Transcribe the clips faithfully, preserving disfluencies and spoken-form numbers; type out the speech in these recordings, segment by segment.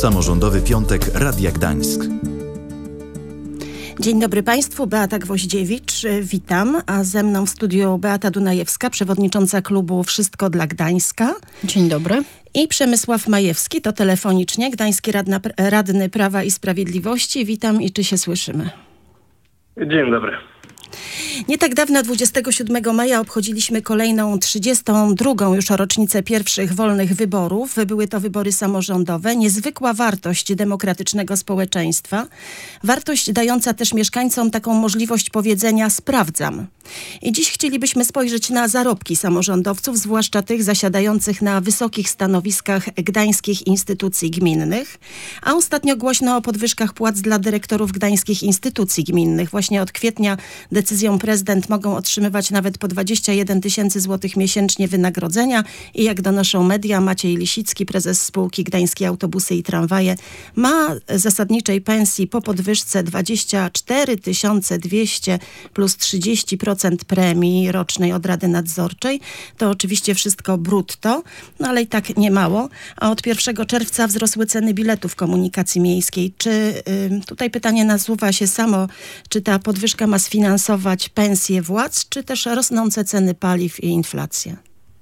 Samorządowy Piątek Radia Gdańsk. Dzień dobry Państwu, Beata Gwoździewicz, witam, a ze mną w studiu Beata Dunajewska, przewodnicząca klubu Wszystko dla Gdańska. Dzień dobry. I Przemysław Majewski, to telefonicznie, Gdański radna, Radny Prawa i Sprawiedliwości. Witam i czy się słyszymy? Dzień dobry. Nie tak dawno, dwudziestego siódmego maja, obchodziliśmy kolejną trzydziestą drugą już rocznicę pierwszych wolnych wyborów. Były to wybory samorządowe. Niezwykła wartość demokratycznego społeczeństwa. Wartość dająca też mieszkańcom taką możliwość powiedzenia sprawdzam. I dziś chcielibyśmy spojrzeć na zarobki samorządowców, zwłaszcza tych zasiadających na wysokich stanowiskach gdańskich instytucji gminnych. A ostatnio głośno o podwyżkach płac dla dyrektorów gdańskich instytucji gminnych. Właśnie od kwietnia decyzją prezydent mogą otrzymywać nawet po dwadzieścia jeden tysięcy złotych miesięcznie wynagrodzenia i jak donoszą media, Maciej Lisicki, prezes spółki Gdańskie Autobusy i Tramwaje, ma zasadniczej pensji po podwyżce dwadzieścia cztery tysiące dwieście plus trzydzieści procent premii rocznej od Rady Nadzorczej. To oczywiście wszystko brutto, no ale i tak nie mało. A od pierwszego czerwca wzrosły ceny biletów komunikacji miejskiej. Czy y, tutaj pytanie nasuwa się samo, czy ta podwyżka ma sfinansować pensje władz, czy też rosnące ceny paliw i inflację?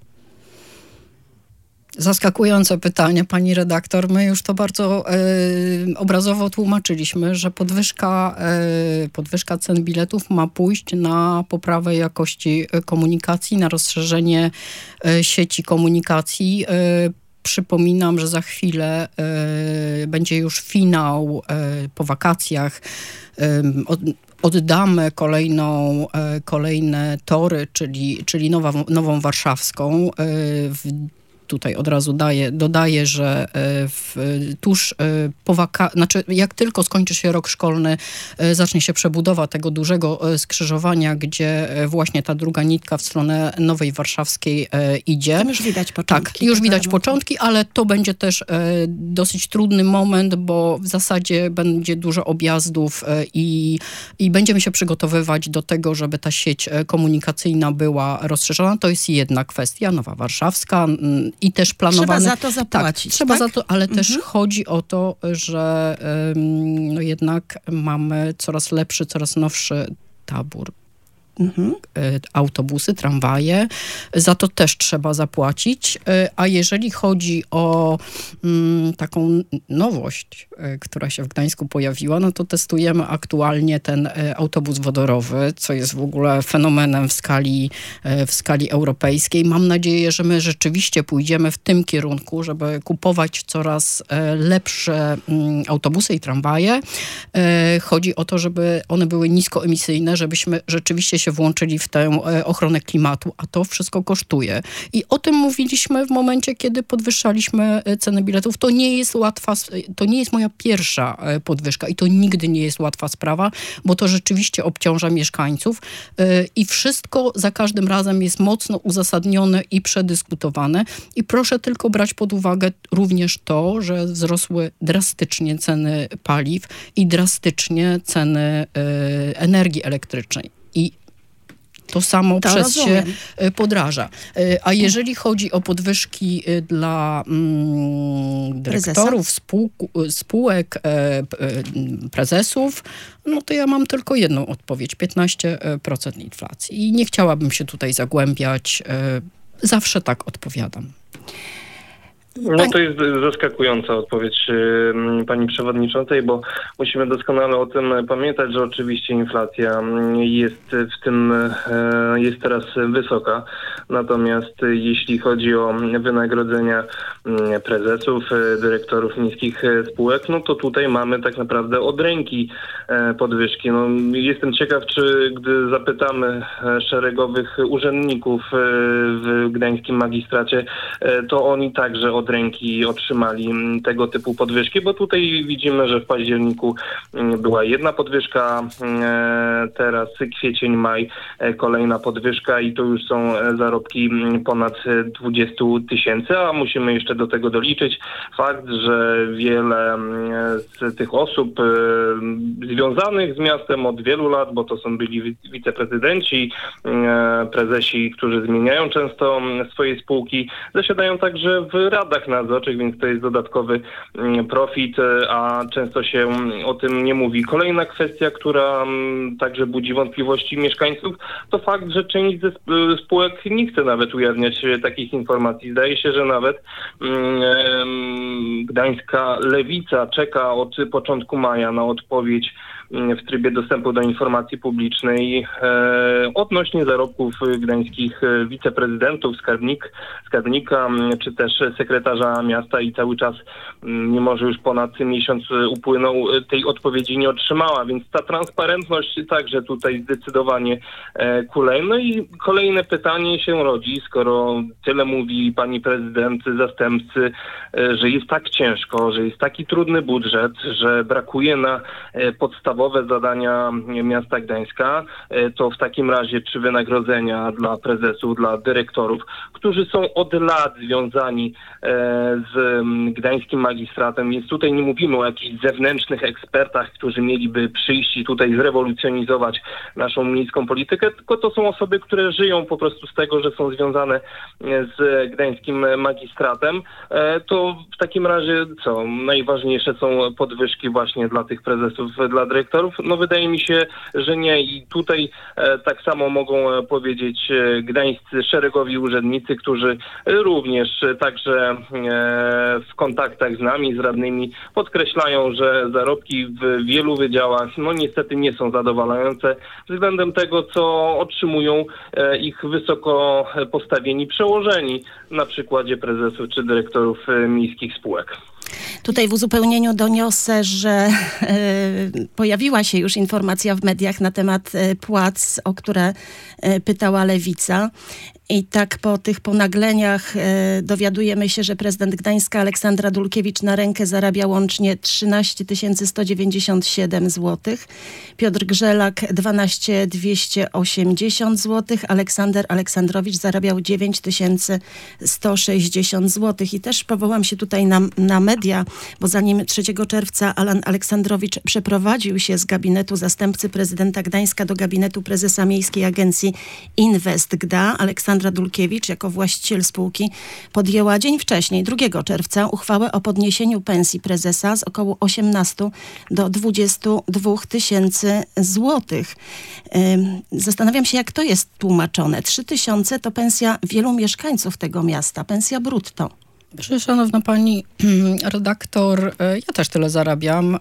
Zaskakujące pytanie, pani redaktor. My już to bardzo e, obrazowo tłumaczyliśmy, że podwyżka, e, podwyżka cen biletów ma pójść na poprawę jakości komunikacji, na rozszerzenie e, sieci komunikacji. E, Przypominam, że za chwilę e, będzie już finał e, po wakacjach. E, od, Oddamy kolejną, kolejne tory, czyli, czyli nowa, nową warszawską. W, tutaj od razu daję, dodaję, że w, tuż po waka- znaczy jak tylko skończy się rok szkolny, zacznie się przebudowa tego dużego skrzyżowania, gdzie właśnie ta druga nitka w stronę Nowej Warszawskiej idzie. Tam już widać początki. Tak, już widać początki, ale to będzie też dosyć trudny moment, bo w zasadzie będzie dużo objazdów i, i będziemy się przygotowywać do tego, żeby ta sieć komunikacyjna była rozszerzona. To jest jedna kwestia, Nowa Warszawska i też planowane... Trzeba za to zapłacić, tak? Trzeba tak? za to, ale Mhm. też chodzi o to, że um, no jednak mamy coraz lepszy, coraz nowszy tabór. Mhm. Autobusy, tramwaje. Za to też trzeba zapłacić. A jeżeli chodzi o mm, taką nowość, która się w Gdańsku pojawiła, no to testujemy aktualnie ten autobus wodorowy, co jest w ogóle fenomenem w skali, w skali europejskiej. Mam nadzieję, że my rzeczywiście pójdziemy w tym kierunku, żeby kupować coraz lepsze mm, autobusy i tramwaje. Chodzi o to, żeby one były niskoemisyjne, żebyśmy rzeczywiście się włączyli w tę ochronę klimatu, a to wszystko kosztuje. I o tym mówiliśmy w momencie, kiedy podwyższaliśmy ceny biletów. To nie jest łatwa, to nie jest moja pierwsza podwyżka i to nigdy nie jest łatwa sprawa, bo to rzeczywiście obciąża mieszkańców i wszystko za każdym razem jest mocno uzasadnione i przedyskutowane. I proszę tylko brać pod uwagę również to, że wzrosły drastycznie ceny paliw i drastycznie ceny energii elektrycznej. I to samo to przez rozumiem. się podraża. A jeżeli chodzi o podwyżki dla mm, dyrektorów, spół, spółek, prezesów, no to ja mam tylko jedną odpowiedź. piętnaście procent inflacji. I nie chciałabym się tutaj zagłębiać. Zawsze tak odpowiadam. No to jest zaskakująca odpowiedź y, pani przewodniczącej, bo musimy doskonale o tym pamiętać, że oczywiście inflacja jest w tym, y, jest teraz wysoka. Natomiast jeśli chodzi o wynagrodzenia y, prezesów, y, dyrektorów niskich spółek, no to tutaj mamy tak naprawdę od ręki y, podwyżki. No, jestem ciekaw, czy gdy zapytamy szeregowych urzędników y, w gdańskim magistracie, y, to oni także od ręki otrzymali tego typu podwyżki, bo tutaj widzimy, że w październiku była jedna podwyżka, teraz kwiecień, maj kolejna podwyżka i to już są zarobki zarobki ponad dwadzieścia tysięcy, a musimy jeszcze do tego doliczyć fakt, że wiele z tych osób związanych z miastem od wielu lat, bo to są byli wiceprezydenci, prezesi, którzy zmieniają często swoje spółki, zasiadają także w radach nadzorczych, więc to jest dodatkowy profit, a często się o tym nie mówi. Kolejna kwestia, która także budzi wątpliwości mieszkańców, to fakt, że część ze spółek nie chce nawet ujawniać takich informacji. Zdaje się, że nawet gdańska Lewica czeka od początku maja na odpowiedź w trybie dostępu do informacji publicznej e, odnośnie zarobków gdańskich wiceprezydentów, skarbnik, skarbnika czy też sekretarza miasta i cały czas, mimo że już ponad miesiąc upłynął, tej odpowiedzi nie otrzymała, więc ta transparentność także tutaj zdecydowanie e, kuleje. No i kolejne pytanie się rodzi, skoro tyle mówi pani prezydent, zastępcy, e, że jest tak ciężko, że jest taki trudny budżet, że brakuje na e, podstawowe zadania miasta Gdańska, to w takim razie czy wynagrodzenia dla prezesów, dla dyrektorów, którzy są od lat związani z gdańskim magistratem, więc tutaj nie mówimy o jakichś zewnętrznych ekspertach, którzy mieliby przyjść i tutaj zrewolucjonizować naszą miejską politykę, tylko to są osoby, które żyją po prostu z tego, że są związane z gdańskim magistratem. To w takim razie co? Najważniejsze są podwyżki właśnie dla tych prezesów, dla dyrektorów. No wydaje mi się, że nie i tutaj e, tak samo mogą e, powiedzieć e, gdańscy szeregowi urzędnicy, którzy również e, także e, w kontaktach z nami, z radnymi podkreślają, że zarobki w wielu wydziałach no niestety nie są zadowalające względem tego, co otrzymują e, ich wysoko postawieni przełożeni na przykładzie prezesów czy dyrektorów e, miejskich spółek. Tutaj w uzupełnieniu doniosę, że e, pojawiła się już informacja w mediach na temat e, płac, o które e, pytała Lewica. I tak po tych ponagleniach e, dowiadujemy się, że prezydent Gdańska Aleksandra Dulkiewicz na rękę zarabia łącznie trzynaście tysięcy sto dziewięćdziesiąt siedem złotych, Piotr Grzelak dwanaście tysięcy dwieście osiemdziesiąt złotych, Aleksander Aleksandrowicz zarabiał dziewięć tysięcy sto sześćdziesiąt złotych. I też powołam się tutaj na, na media, bo zanim trzeciego czerwca Alan Aleksandrowicz przeprowadził się z gabinetu zastępcy prezydenta Gdańska do gabinetu prezesa Miejskiej Agencji Inwest Gda, Aleksandra Dulkiewicz jako właściciel spółki podjęła dzień wcześniej, drugiego czerwca, uchwałę o podniesieniu pensji prezesa z około osiemnaście do dwudziestu dwóch tysięcy złotych. Zastanawiam się, jak to jest tłumaczone. Trzy tysiące to pensja wielu mieszkańców tego miasta, pensja brutto. Szanowna pani redaktor, ja też tyle zarabiam.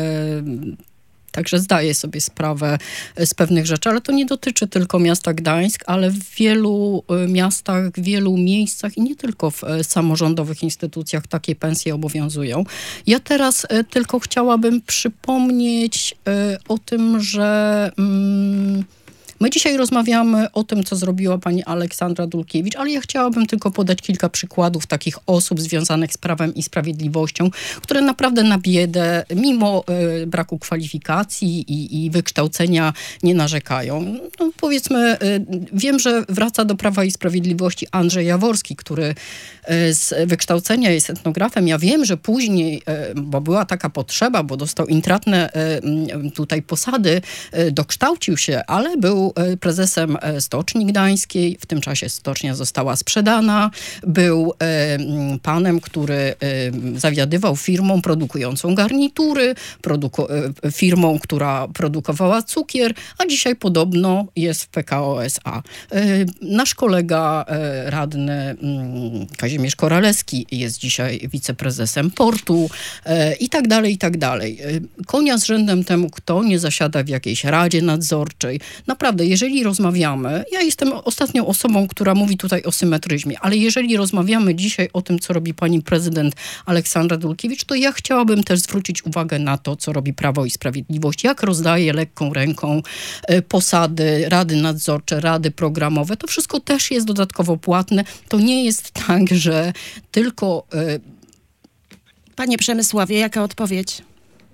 Także zdaję sobie sprawę z pewnych rzeczy, ale to nie dotyczy tylko miasta Gdańsk, ale w wielu miastach, w wielu miejscach i nie tylko w samorządowych instytucjach takie pensje obowiązują. Ja teraz tylko chciałabym przypomnieć o tym, że mm, my dzisiaj rozmawiamy o tym, co zrobiła pani Aleksandra Dulkiewicz, ale ja chciałabym tylko podać kilka przykładów takich osób związanych z Prawem i Sprawiedliwością, które naprawdę na biedę, mimo y, braku kwalifikacji i, i wykształcenia nie narzekają. No, powiedzmy, y, wiem, że wraca do Prawa i Sprawiedliwości Andrzej Jaworski, który y, z wykształcenia jest etnografem. Ja wiem, że później, y, bo była taka potrzeba, bo dostał intratne y, tutaj posady, y, dokształcił się, ale był prezesem Stoczni Gdańskiej. W tym czasie stocznia została sprzedana. Był e, panem, który e, zawiadywał firmą produkującą garnitury, produku- e, firmą, która produkowała cukier, a dzisiaj podobno jest w P K O S A. E, nasz kolega e, radny m, Kazimierz Koralewski jest dzisiaj wiceprezesem portu e, i tak dalej, i tak dalej. E, konia z rzędem temu, kto nie zasiada w jakiejś radzie nadzorczej. Naprawdę, jeżeli rozmawiamy, ja jestem ostatnią osobą, która mówi tutaj o symetryzmie, ale jeżeli rozmawiamy dzisiaj o tym, co robi pani prezydent Aleksandra Dulkiewicz, to ja chciałabym też zwrócić uwagę na to, co robi Prawo i Sprawiedliwość, jak rozdaje lekką ręką posady, rady nadzorcze, rady programowe. To wszystko też jest dodatkowo płatne. To nie jest tak, że tylko... Panie Przemysławie, jaka odpowiedź?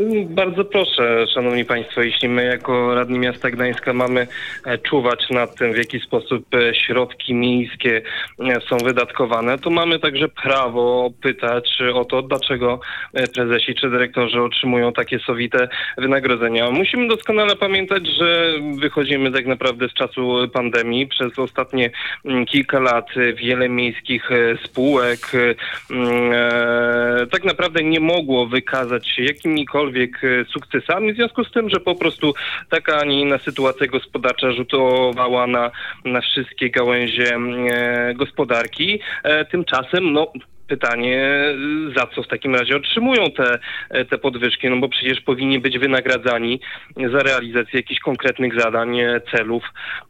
Bardzo proszę, szanowni państwo, jeśli my jako radni miasta Gdańska mamy czuwać nad tym, w jaki sposób środki miejskie są wydatkowane, to mamy także prawo pytać o to, dlaczego prezesi czy dyrektorzy otrzymują takie sowite wynagrodzenia. Musimy doskonale pamiętać, że wychodzimy tak naprawdę z czasu pandemii. Przez ostatnie kilka lat wiele miejskich spółek tak naprawdę nie mogło wykazać się jakimikolwiek sukcesami, w związku z tym, że po prostu taka, a nie inna sytuacja gospodarcza rzutowała na, na wszystkie gałęzie gospodarki. Tymczasem, no, pytanie, za co w takim razie otrzymują te, te podwyżki, no bo przecież powinni być wynagradzani za realizację jakichś konkretnych zadań, celów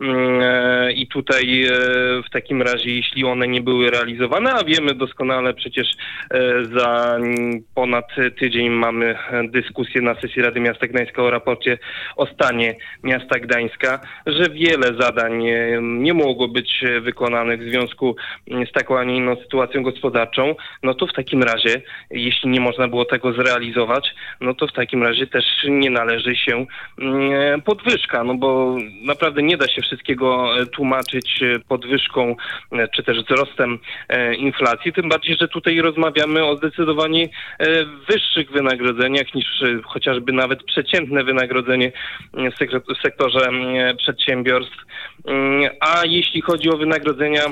i tutaj w takim razie, jeśli one nie były realizowane, a wiemy doskonale, przecież za ponad tydzień mamy dyskusję na sesji Rady Miasta Gdańska o raporcie o stanie miasta Gdańska, że wiele zadań nie mogło być wykonanych w związku z taką, a nie inną sytuacją gospodarczą. No to w takim razie, jeśli nie można było tego zrealizować, no to w takim razie też nie należy się podwyżka, no bo naprawdę nie da się wszystkiego tłumaczyć podwyżką czy też wzrostem inflacji, tym bardziej, że tutaj rozmawiamy o zdecydowanie wyższych wynagrodzeniach niż chociażby nawet przeciętne wynagrodzenie w sektorze przedsiębiorstw. A jeśli chodzi o wynagrodzenia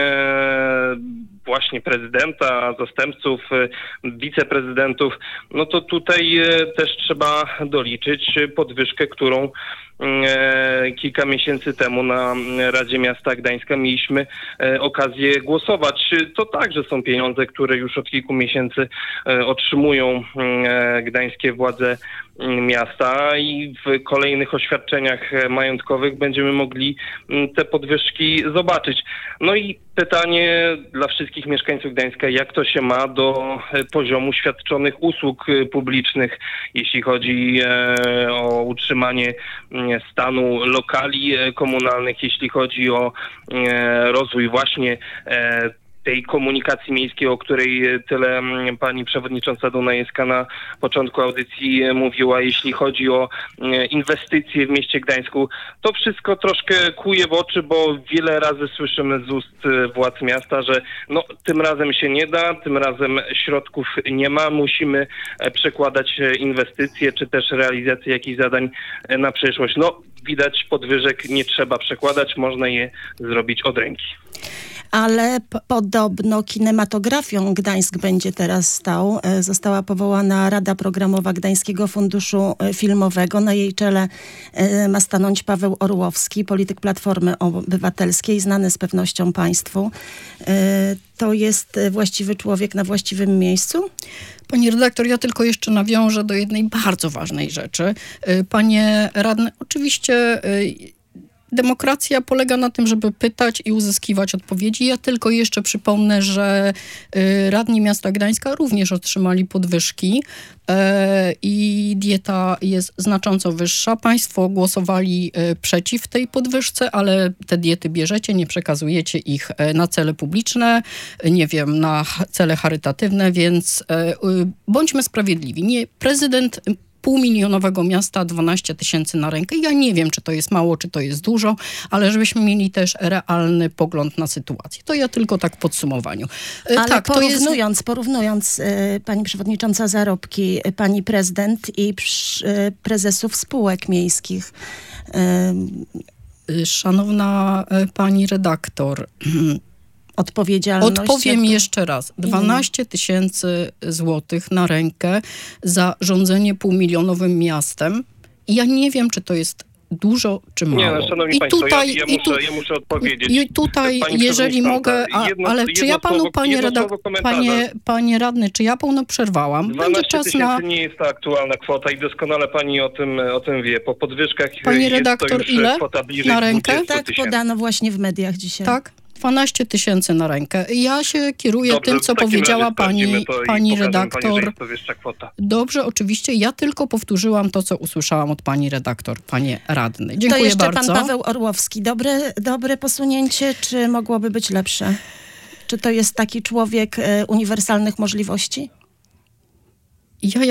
właśnie prezydenta, zastępców, wiceprezydentów, no to tutaj też trzeba doliczyć podwyżkę, którą kilka miesięcy temu na Radzie Miasta Gdańska mieliśmy okazję głosować. To także są pieniądze, które już od kilku miesięcy otrzymują gdańskie władze miasta i w kolejnych oświadczeniach majątkowych będziemy mogli te podwyżki zobaczyć. No i pytanie dla wszystkich mieszkańców Gdańska, jak to się ma do poziomu świadczonych usług publicznych, jeśli chodzi o utrzymanie stanu lokali komunalnych, jeśli chodzi o rozwój właśnie tej komunikacji miejskiej, o której tyle pani przewodnicząca Dunajewska na początku audycji mówiła, jeśli chodzi o inwestycje w mieście Gdańsku, to wszystko troszkę kłuje w oczy, bo wiele razy słyszymy z ust władz miasta, że no tym razem się nie da, tym razem środków nie ma, musimy przekładać inwestycje, czy też realizację jakichś zadań na przyszłość. No widać, podwyżek nie trzeba przekładać, można je zrobić od ręki. Ale p- podobno kinematografią Gdańsk będzie teraz stał. E, została powołana Rada Programowa Gdańskiego Funduszu Filmowego. Na jej czele e, ma stanąć Paweł Orłowski, polityk Platformy Obywatelskiej, znany z pewnością państwu. E, to jest właściwy człowiek na właściwym miejscu? Pani redaktor, ja tylko jeszcze nawiążę do jednej bardzo ważnej rzeczy. Panie radny, oczywiście demokracja polega na tym, żeby pytać i uzyskiwać odpowiedzi. Ja tylko jeszcze przypomnę, że y, radni miasta Gdańska również otrzymali podwyżki y, i dieta jest znacząco wyższa. Państwo głosowali y, przeciw tej podwyżce, ale te diety bierzecie, nie przekazujecie ich y, na cele publiczne, y, nie wiem, na cele charytatywne, więc y, y, bądźmy sprawiedliwi. Nie, prezydent półmilionowego miasta, dwanaście tysięcy na rękę. Ja nie wiem, czy to jest mało, czy to jest dużo, ale żebyśmy mieli też realny pogląd na sytuację. To ja tylko tak w podsumowaniu. Ale tak, porównując, to jest... porównując pani przewodnicząca, zarobki pani prezydent i prezesów spółek miejskich. Szanowna pani redaktor, odpowiedzialność. Odpowiem jeszcze raz. dwanaście tysięcy złotych na rękę za rządzenie półmilionowym miastem. I ja nie wiem, czy to jest dużo czy mało. Nie, no, szanowni I państwo, tutaj, ja, ja, i muszę, tu, ja muszę odpowiedzieć. I tutaj, jeżeli mogę, a, jedno, ale jedno czy ja panu, słowo, panie, redak- panie, panie radny, czy ja panu przerwałam? dwanaście czas tysięcy na... nie jest to aktualna kwota i doskonale pani o tym, o tym wie. Po podwyżkach Pani jest redaktor, to już ile kwota bliżej na rękę? dwudziestu Tak tysięcy. podano właśnie w mediach dzisiaj. Tak? dwanaście tysięcy na rękę. Ja się kieruję Dobrze, tym, co w takim powiedziała razie pani, to pani i redaktor. Pani, że jest to wyższa kwota. Dobrze, oczywiście. Ja tylko powtórzyłam to, co usłyszałam od pani redaktor, panie radny. Dziękuję to jeszcze bardzo. pan Paweł Orłowski. Dobre, dobre posunięcie, czy mogłoby być lepsze? Czy to jest taki człowiek e, uniwersalnych możliwości? Ja jako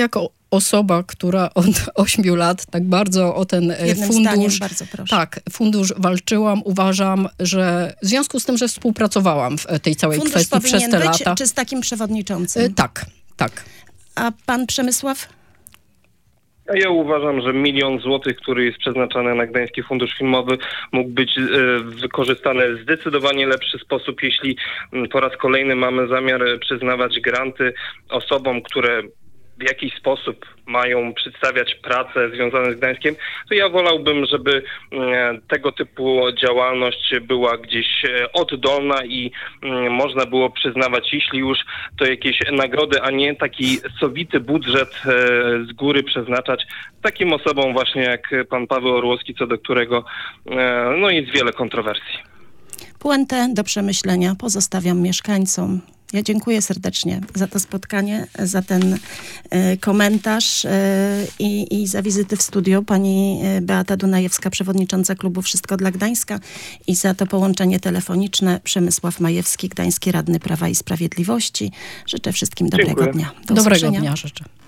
osoba, która od ośmiu lat tak bardzo o ten Jednym fundusz... zdaniem, bardzo proszę. Tak, fundusz walczyłam. Uważam, że w związku z tym, że współpracowałam w tej całej Fundusz kwestii przez powinien te być, lata. czy z takim przewodniczącym? Y, Tak, tak. A pan Przemysław? A ja uważam, że milion złotych, który jest przeznaczany na Gdański Fundusz Filmowy, mógł być e, wykorzystany w zdecydowanie lepszy sposób, jeśli m, po raz kolejny mamy zamiar e, przyznawać granty osobom, które w jakiś sposób mają przedstawiać prace związane z Gdańskiem, to ja wolałbym, żeby e, tego typu działalność była gdzieś e, oddolna i e, można było przyznawać, jeśli już, to jakieś nagrody, a nie taki sowity budżet e, z góry przeznaczać takim osobom właśnie jak pan Paweł Orłowski, co do którego e, no jest wiele kontrowersji. Puentę do przemyślenia pozostawiam mieszkańcom. Ja dziękuję serdecznie za to spotkanie, za ten y, komentarz y, i, i za wizyty w studiu. Pani y, Beata Dunajewska, przewodnicząca klubu Wszystko dla Gdańska, i za to połączenie telefoniczne Przemysław Majewski, gdański radny Prawa i Sprawiedliwości. Życzę wszystkim dobrego Dziękuję. dnia. Do Dobrego usłyszenia. dnia życzę.